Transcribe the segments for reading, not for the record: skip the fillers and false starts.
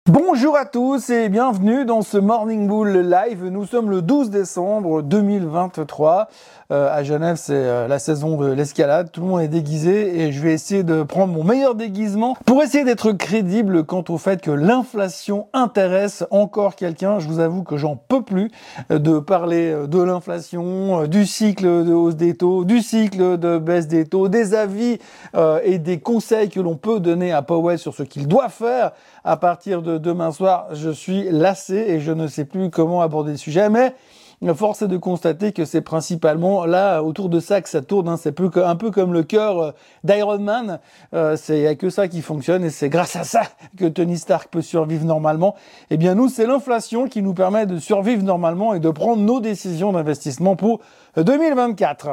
Bonjour à tous et bienvenue dans ce Morning Bull Live. Nous sommes le 12 décembre 2023. À Genève, c'est la saison de l'escalade. Tout le monde est déguisé et je vais essayer de prendre mon meilleur déguisement pour essayer d'être crédible quant au fait que l'inflation intéresse encore quelqu'un. Je vous avoue que j'en peux plus de parler de l'inflation, du cycle de hausse des taux, du cycle de baisse des taux, des avis et des conseils que l'on peut donner à Powell sur ce qu'il doit faire à partir de demain soir. Je suis lassé et je ne sais plus comment aborder le sujet, mais force est de constater que c'est principalement là, autour de ça que ça tourne. Hein. C'est un peu comme le cœur d'Iron Man. Il n'y a que ça qui fonctionne et c'est grâce à ça que Tony Stark peut survivre normalement. Eh bien, nous, c'est l'inflation qui nous permet de survivre normalement et de prendre nos décisions d'investissement pour 2024.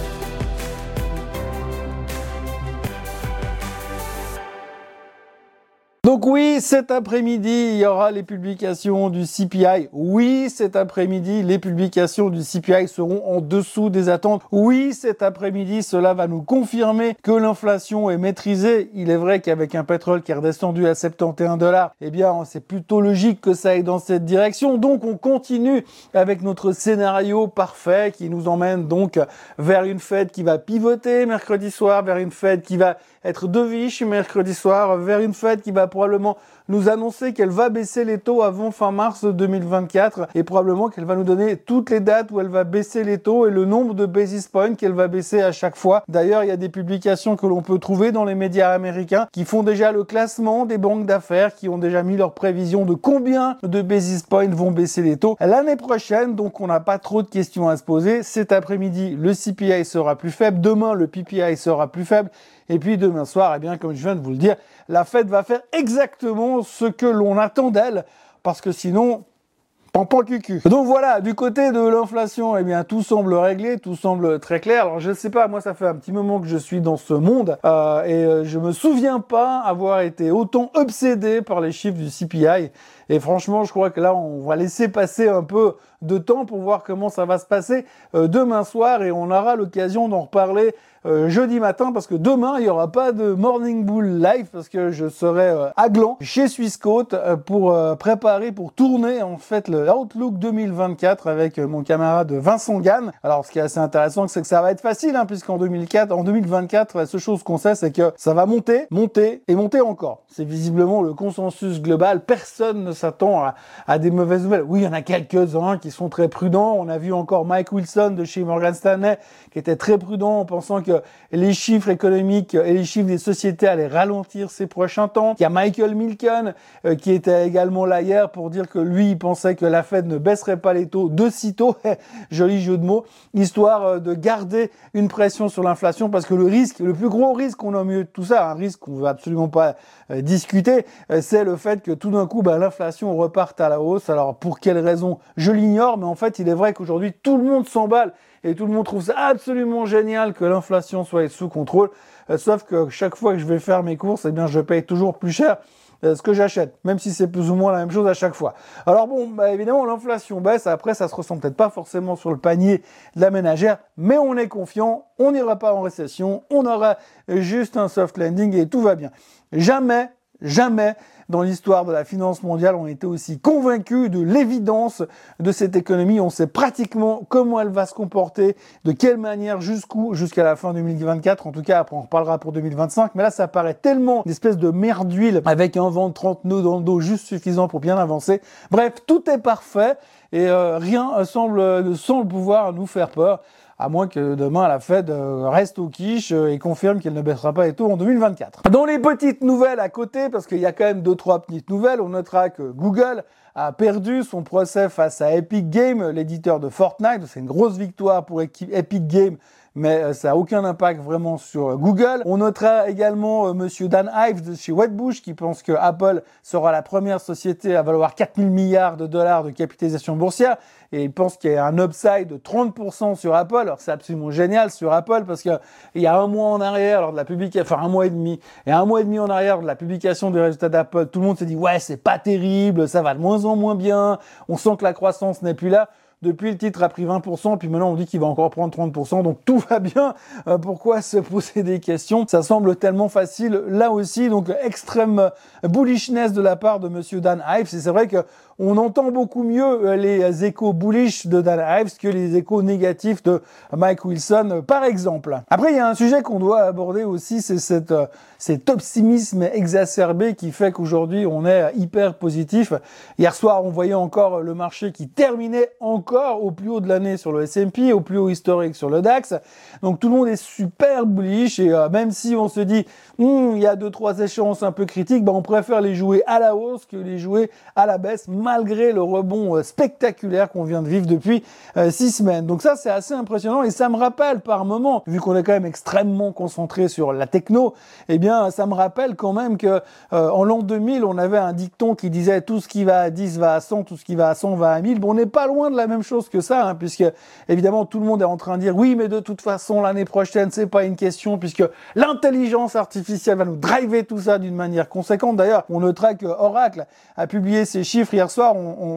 Donc oui, cet après-midi, il y aura les publications du CPI. Oui, cet après-midi, les publications du CPI seront en dessous des attentes. Oui, cet après-midi, cela va nous confirmer que l'inflation est maîtrisée. Il est vrai qu'avec un pétrole qui est redescendu à 71 $, eh bien, c'est plutôt logique que ça aille dans cette direction. Donc, on continue avec notre scénario parfait qui nous emmène donc vers une Fed qui va pivoter mercredi soir, vers une Fed qui va être dovish mercredi soir, vers une Fed qui va probablement nous annoncer qu'elle va baisser les taux avant fin mars 2024 et probablement qu'elle va nous donner toutes les dates où elle va baisser les taux et le nombre de basis points qu'elle va baisser à chaque fois. D'ailleurs, il y a des publications que l'on peut trouver dans les médias américains qui font déjà le classement des banques d'affaires, qui ont déjà mis leurs prévisions de combien de basis points vont baisser les taux l'année prochaine. Donc, on n'a pas trop de questions à se poser. Cet après-midi, le CPI sera plus faible. Demain, le PPI sera plus faible. Et puis demain soir, eh bien, comme je viens de vous le dire, la Fed va faire exactement ce que l'on attend d'elle, parce que sinon, pampan cucu. Donc voilà, du côté de l'inflation, eh bien, tout semble réglé, tout semble très clair. Alors je ne sais pas, moi ça fait un petit moment que je suis dans ce monde je me souviens pas avoir été autant obsédé par les chiffres du CPI. Et franchement, je crois que là, on va laisser passer un peu de temps pour voir comment ça va se passer demain soir et on aura l'occasion d'en reparler jeudi matin parce que demain, il n'y aura pas de Morning Bull Live parce que je serai à Gland chez Swissquote pour préparer, pour tourner en fait le Outlook 2024 avec mon camarade Vincent Gann. Alors, ce qui est assez intéressant, c'est que ça va être facile puisqu'en 2024, la seule chose qu'on sait, c'est que ça va monter, monter et monter encore. C'est visiblement le consensus global. Personne ne s'attend à des mauvaises nouvelles. Oui, il y en a quelques-uns qui sont très prudents. On a vu encore Mike Wilson de chez Morgan Stanley qui était très prudent en pensant que les chiffres économiques et les chiffres des sociétés allaient ralentir ces prochains temps. Il y a Michael Milken qui était également là hier pour dire que lui, il pensait que la Fed ne baisserait pas les taux de sitôt, joli jeu de mots, histoire de garder une pression sur l'inflation parce que le plus gros risque qu'on a au milieu de tout ça, un risque qu'on ne veut absolument pas discuter, c'est le fait que tout d'un coup, l'inflation reparte à la hausse. Alors, pour quelle raison? Je l'ignore, mais en fait, il est vrai qu'aujourd'hui, tout le monde s'emballe et tout le monde trouve ça absolument génial que l'inflation soit sous contrôle. Sauf que chaque fois que je vais faire mes courses, eh bien, je paye toujours plus cher ce que j'achète, même si c'est plus ou moins la même chose à chaque fois. Alors bon, évidemment, l'inflation baisse. Après, ça se ressent peut-être pas forcément sur le panier de la ménagère, mais on est confiant, on n'ira pas en récession, on aura juste un soft landing et tout va bien. Jamais dans l'histoire de la finance mondiale, on était aussi convaincus de l'évidence de cette économie. On sait pratiquement comment elle va se comporter, de quelle manière, jusqu'à la fin 2024. En tout cas, après on reparlera pour 2025. Mais là, ça paraît tellement une espèce de mer d'huile avec un vent de 30 nœuds dans le dos juste suffisant pour bien avancer. Bref, tout est parfait et rien semble pouvoir nous faire peur. À moins que demain la Fed reste au quiche et confirme qu'elle ne baissera pas les taux en 2024. Dans les petites nouvelles à côté, parce qu'il y a quand même 2-3 petites nouvelles, on notera que Google a perdu son procès face à Epic Games, l'éditeur de Fortnite. C'est une grosse victoire pour Epic Games, mais ça n'a aucun impact vraiment sur Google. On notera également monsieur Dan Ives de chez Wedbush qui pense que Apple sera la première société à valoir 4000 milliards de dollars de capitalisation boursière et il pense qu'il y a un upside de 30% sur Apple. Alors c'est absolument génial sur Apple parce que il y a un mois en arrière, lors de la publication, enfin un mois et demi en arrière de la publication des résultats d'Apple, tout le monde s'est dit ouais c'est pas terrible, ça va de moins en moins bien, on sent que la croissance n'est plus là. Depuis, le titre a pris 20%, puis maintenant on dit qu'il va encore prendre 30%, donc tout va bien. Pourquoi se poser des questions? Ça semble tellement facile là aussi, donc extrême bullishness de la part de monsieur Dan Ives, et c'est vrai que on entend beaucoup mieux les échos bullish de Dan Ives que les échos négatifs de Mike Wilson, par exemple. Après, il y a un sujet qu'on doit aborder aussi, c'est cet optimisme exacerbé qui fait qu'aujourd'hui, on est hyper positif. Hier soir, on voyait encore le marché qui terminait encore au plus haut de l'année sur le S&P, au plus haut historique sur le DAX. Donc, tout le monde est super bullish et même si on se dit, il y a 2-3 échéances un peu critiques, on préfère les jouer à la hausse que les jouer à la baisse, malgré le rebond spectaculaire qu'on vient de vivre depuis 6 semaines. Donc ça, c'est assez impressionnant et ça me rappelle par moment, vu qu'on est quand même extrêmement concentré sur la techno, eh bien, ça me rappelle quand même que en l'an 2000, on avait un dicton qui disait tout ce qui va à 10 va à 100, tout ce qui va à 100 va à 1000. Bon, on n'est pas loin de la même chose que ça, puisque évidemment, tout le monde est en train de dire oui, mais de toute façon, l'année prochaine, c'est pas une question, puisque l'intelligence artificielle va nous driver tout ça d'une manière conséquente. D'ailleurs, on notera que Oracle a publié ses chiffres hier soir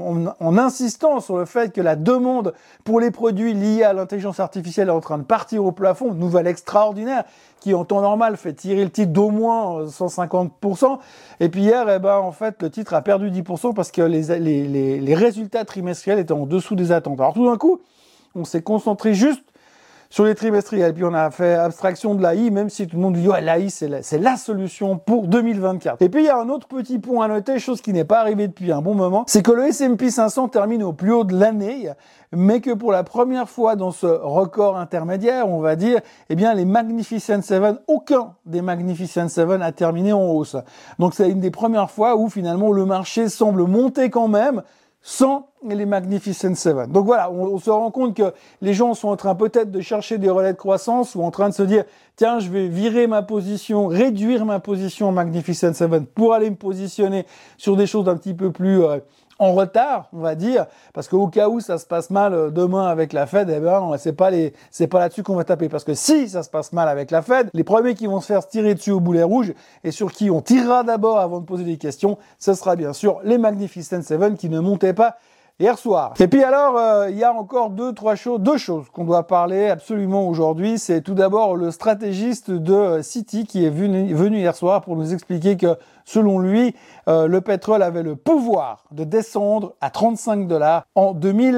en insistant sur le fait que la demande pour les produits liés à l'intelligence artificielle est en train de partir au plafond, une nouvelle extraordinaire qui en temps normal fait tirer le titre d'au moins 150%. Et puis hier, en fait, le titre a perdu 10% parce que les résultats trimestriels étaient en dessous des attentes. Alors tout d'un coup, on s'est concentré juste sur les trimestriels, puis on a fait abstraction de l'AI, même si tout le monde dit ouais, l'AI c'est la solution pour 2024. Et puis il y a un autre petit point à noter, chose qui n'est pas arrivée depuis un bon moment, c'est que le S&P 500 termine au plus haut de l'année, mais que pour la première fois dans ce record intermédiaire, on va dire, eh bien les Magnificent Seven, aucun des Magnificent Seven a terminé en hausse. Donc c'est une des premières fois où finalement le marché semble monter quand même, sans les Magnificent Seven. Donc voilà, on se rend compte que les gens sont en train peut-être de chercher des relais de croissance ou en train de se dire tiens, je vais virer ma position, réduire ma position Magnificent Seven pour aller me positionner sur des choses un petit peu plus en retard, on va dire, parce qu'au cas où ça se passe mal demain avec la Fed, c'est pas là-dessus qu'on va taper, parce que si ça se passe mal avec la Fed, les premiers qui vont se faire tirer dessus au boulet rouge et sur qui on tirera d'abord avant de poser des questions, ce sera bien sûr les Magnificent Seven qui ne montaient pas hier soir. Et puis alors, il y a encore deux choses qu'on doit parler absolument aujourd'hui. C'est tout d'abord le stratégiste de Citi qui est venu hier soir pour nous expliquer que, selon lui, le pétrole avait le pouvoir de descendre à 35 $ en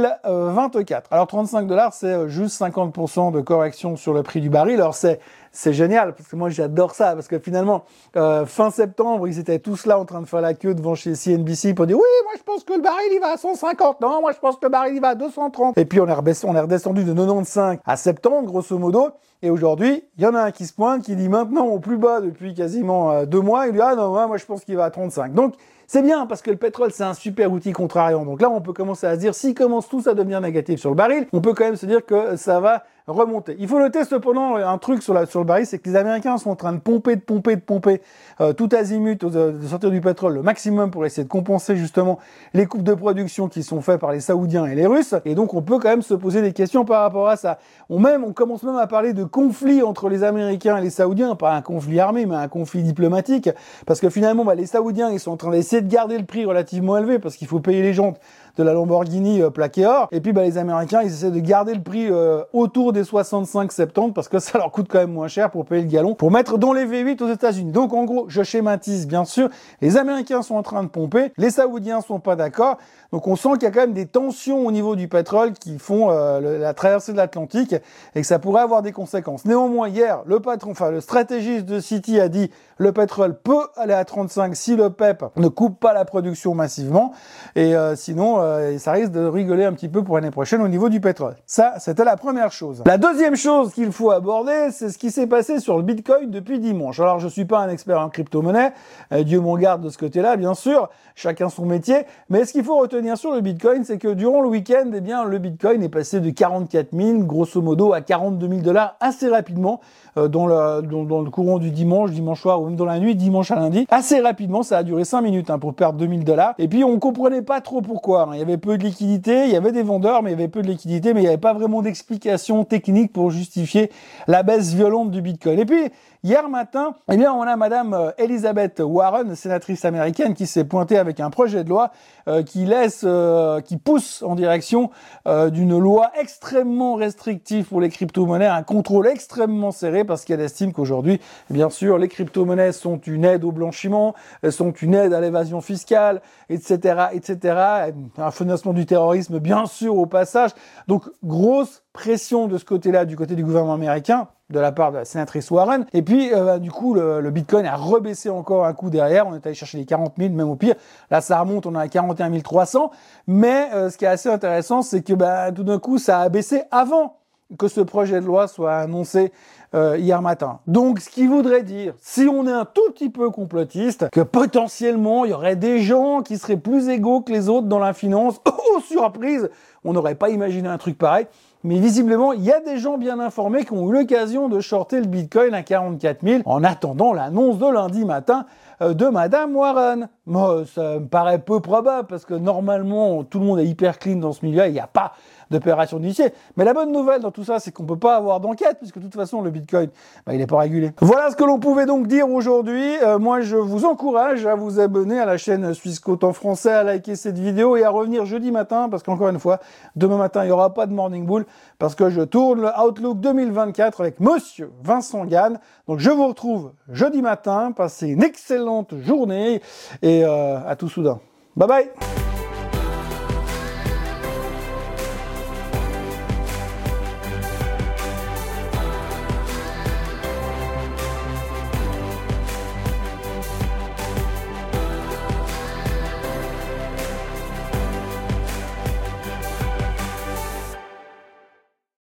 2024. Alors 35 $, c'est juste 50% de correction sur le prix du baril. Alors c'est génial, parce que moi j'adore ça, parce que finalement, fin septembre, ils étaient tous là en train de faire la queue devant chez CNBC pour dire oui, moi je pense que le baril il va à 150, non, moi je pense que le baril il va à 230. Et puis on est redescendu de 95 à 70, grosso modo, et aujourd'hui, il y en a un qui se pointe, qui dit maintenant au plus bas depuis quasiment 2 mois, il dit ah non, moi je pense qu'il va à 35. Donc c'est bien, parce que le pétrole c'est un super outil contrariant. Donc là on peut commencer à se dire, s'il commence tous à devenir négatif sur le baril, on peut quand même se dire que ça va remonter. Il faut noter cependant un truc sur le baril, c'est que les Américains sont en train de pomper tout azimut de sortir du pétrole le maximum pour essayer de compenser justement les coupes de production qui sont faites par les Saoudiens et les Russes. Et donc on peut quand même se poser des questions par rapport à ça. On commence même à parler de conflit entre les Américains et les Saoudiens, pas un conflit armé, mais un conflit diplomatique, parce que finalement les Saoudiens ils sont en train d'essayer de garder le prix relativement élevé parce qu'il faut payer les jantes de la Lamborghini plaquée or, et puis les Américains ils essaient de garder le prix autour des 65-70 parce que ça leur coûte quand même moins cher pour payer le gallon pour mettre dans les V8 aux États-Unis. Donc en gros, je schématise bien sûr, les Américains sont en train de pomper, les Saoudiens sont pas d'accord, donc on sent qu'il y a quand même des tensions au niveau du pétrole qui font la traversée de l'Atlantique et que ça pourrait avoir des conséquences. Néanmoins hier, le stratégiste de Citi a dit le pétrole peut aller à 35 si le PEP ne coupe pas la production massivement, et sinon ça risque de rigoler un petit peu pour l'année prochaine au niveau du pétrole. Ça, c'était la première chose. La deuxième chose qu'il faut aborder, c'est ce qui s'est passé sur le Bitcoin depuis dimanche. Alors, je suis pas un expert en crypto-monnaie, Dieu m'en garde de ce côté-là, bien sûr, chacun son métier, mais ce qu'il faut retenir sur le Bitcoin, c'est que durant le week-end, le Bitcoin est passé de 44 000, grosso modo, à 42 000 $ assez rapidement, dans le courant du dimanche soir, ou même dans la nuit, dimanche à lundi. Assez rapidement, ça a duré 5 minutes pour perdre 2 000 $. Et puis, on comprenait pas trop pourquoi. Il y avait peu de liquidité, il y avait des vendeurs, mais il y avait peu de liquidité, mais il n'y avait pas vraiment d'explication technique pour justifier la baisse violente du Bitcoin. Et puis, hier matin, eh bien, on a Madame Elizabeth Warren, sénatrice américaine, qui s'est pointée avec un projet de loi qui pousse en direction d'une loi extrêmement restrictive pour les crypto-monnaies, un contrôle extrêmement serré, parce qu'elle estime qu'aujourd'hui, bien sûr, les crypto-monnaies sont une aide au blanchiment, sont une aide à l'évasion fiscale, etc., etc., un financement du terrorisme, bien sûr, au passage. Donc, grosse pression de ce côté-là, du côté du gouvernement américain, de la part de la sénatrice Warren. Et puis, du coup, le Bitcoin a rebaissé encore un coup derrière. On est allé chercher les 40 000, même au pire. Là, ça remonte, on est à 41 300. Mais ce qui est assez intéressant, c'est que tout d'un coup, ça a baissé avant que ce projet de loi soit annoncé hier matin. Donc, ce qui voudrait dire, si on est un tout petit peu complotiste, que potentiellement, il y aurait des gens qui seraient plus égaux que les autres dans la finance. Oh, surprise! On n'aurait pas imaginé un truc pareil. Mais visiblement, il y a des gens bien informés qui ont eu l'occasion de shorter le Bitcoin à 44 000 en attendant l'annonce de lundi matin de Madame Warren. Moi, ça me paraît peu probable parce que normalement, tout le monde est hyper clean dans ce milieu, il n'y a pas d'opération d'initié. Mais la bonne nouvelle dans tout ça, c'est qu'on peut pas avoir d'enquête puisque de toute façon, le Bitcoin, il n'est pas régulé. Voilà ce que l'on pouvait donc dire aujourd'hui. Moi, je vous encourage à vous abonner à la chaîne Swissquote en français, à liker cette vidéo et à revenir jeudi matin parce qu'encore une fois, demain matin, il n'y aura pas de Morning Bull parce que je tourne le Outlook 2024 avec Monsieur Vincent Gann. Donc, je vous retrouve jeudi matin. Passez une excellente journée et à tout soudain. Bye bye!